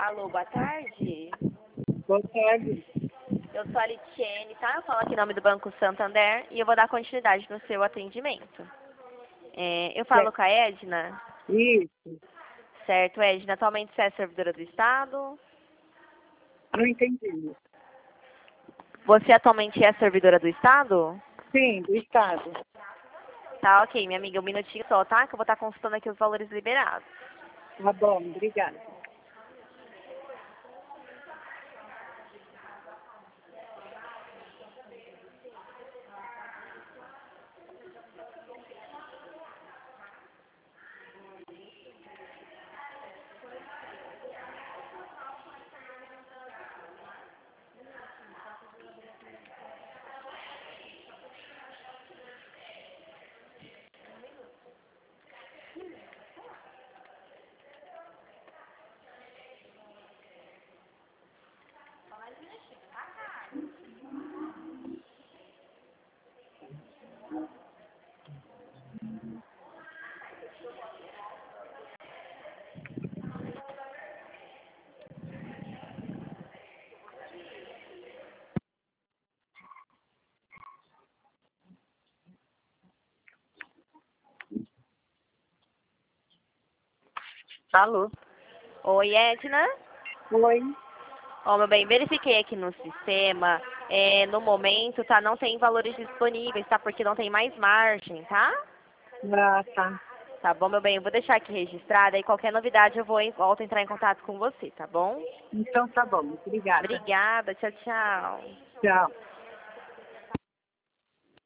Alô, boa tarde. Boa tarde. Eu sou a Litiene, tá? Eu falo aqui em nome do Banco Santander e eu vou dar continuidade no seu atendimento. Eu falo com a Edna. Isso. Certo, Edna. Atualmente você é servidora do Estado? Não entendi. Você atualmente é servidora do Estado? Sim, do Estado. Tá, ok, minha amiga. Um minutinho só, tá? Que eu vou estar consultando aqui os valores liberados. Tá bom, obrigada. Alô? Oi, Edna. Oi. Ó, meu bem, verifiquei aqui no sistema. No momento, tá? Não tem valores disponíveis, tá? Porque não tem mais margem, tá? Ah, tá. Tá bom, meu bem? Eu vou deixar aqui registrada e qualquer novidade eu volto a entrar em contato com você, tá bom? Então tá bom, obrigada. Obrigada, tchau, tchau. Tchau.